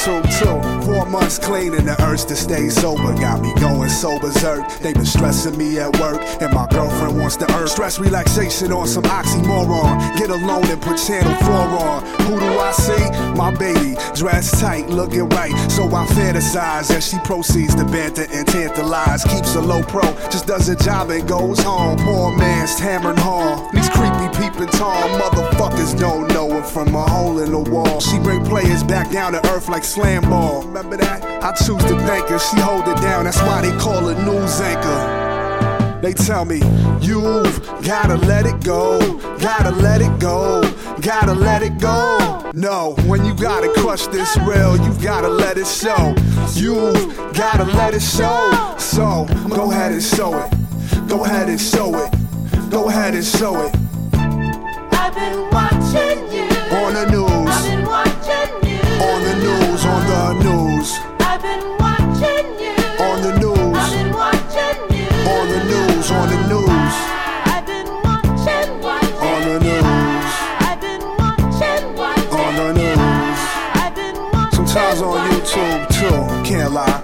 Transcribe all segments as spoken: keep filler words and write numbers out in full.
YouTube too. Four months clean and the urge to stay sober got me going so berserk. They been stressing me at work, and my girlfriend wants to earn stress relaxation on some oxymoron. Get alone and put channel four on. Who do I see? My baby, dressed tight, looking right. So I fantasize as she proceeds to banter and tantalize. Keeps a low pro, just does a job and goes home. Poor man's hammering home. These creepy peeping Tom motherfuckers don't know her from a hole in the wall. She bring players back down to earth like slam ball. Remember that? I choose to thank her, she hold it down. That's why they call her news anchor. They tell me, you've gotta let it go, gotta let it go, gotta let it go. No, when you gotta crush this real, you've gotta let it show. You've gotta let it show. So, go ahead and show it. Go ahead and show it. Go ahead and show it. I've been watching you. On the news. I've been watching you. On the news, on the news. I've been watching you. On the news. I've been watching you. On the news, on the news. I've been watching, watching On the news. I've been watching, watching On the news. I've been watching. Sometimes on YouTube too, can't lie.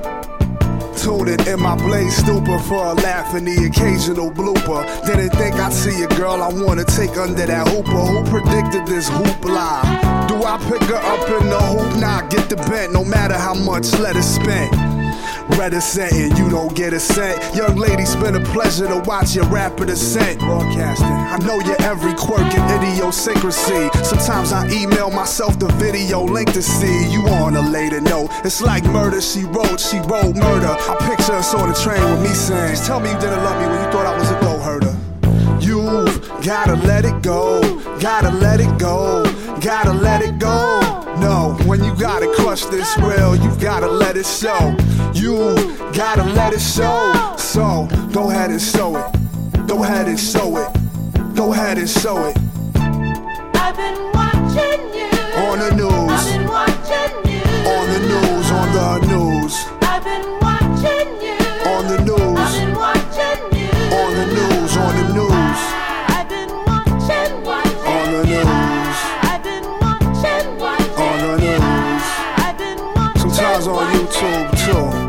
Tune it in my blaze stupor for a laugh and the occasional blooper. Didn't think I'd see a girl I wanna take under that hooper. Who predicted this hoopla? Do I pick her up in the hoop? Nah, get the bent, no matter how much let it spent. Reticent and you don't get a cent. Young lady, it's been a pleasure to watch your rapid ascent. Broadcasting, I know your every quirk and idiosyncrasy. Sometimes I email myself the video link to see you on a later note. It's like murder, she wrote, she wrote murder. I picture us on the train with me saying, just tell me you didn't love me when you thought I was a go-herder. You've gotta let it go, gotta let it go, gotta let it go. No, when you gotta crush this real, you've gotta let it show. You gotta let it show. So, go ahead and show it. Go ahead and show it. Go ahead and show it. I've been watching you. On the news. I've been watching you. On the news, on the news. I've been watching you. On the news. I've been watching you. On the news, on the news. I've been watching, watching On the news. I've been watching, watching On the news. I've been watching. Sometimes on YouTube too.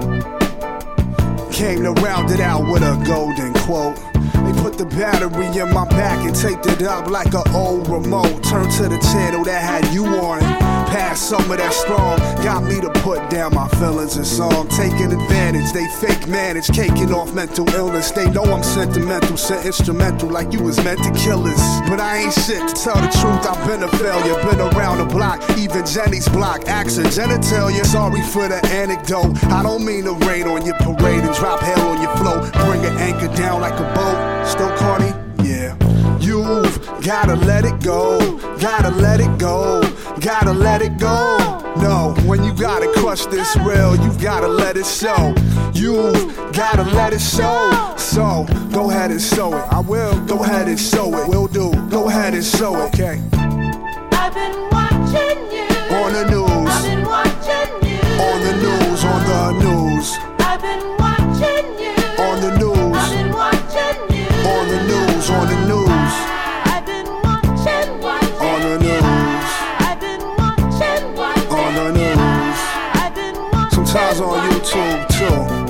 Came to round it out with a golden quote. They put the battery in my back and taped it up like an old remote. Turned to the channel that had you on. Passed some of that strong. Got me to put down my feelings in song. Taking advantage, they fake manage. Caking off mental illness. They know I'm sentimental, sent instrumental like you was meant to kill us. But I ain't shit, to tell the truth, I've been a failure. Been around the block, even Jenny's block. Action, genitalia, sorry for the anecdote. I don't mean to rain on your parade and drop hell on your flow. Bring an anchor down like a boat. Still corny? Yeah. You've gotta let it go, gotta let it go, gotta let it go. No, when you gotta crush this real, you've gotta let it show. You've gotta let it show. So, go ahead and show it. I will. Go ahead and show it. Will do. Go ahead and show it. Okay. I've been watching you. On the news. I've been watching you. On the news, on the news. I've been watching you. On the news. I've been watching you. On the news, on the news. I've been watching, watching On the news. I've been watching, watching On the news. I've been watching. Sometimes on YouTube too.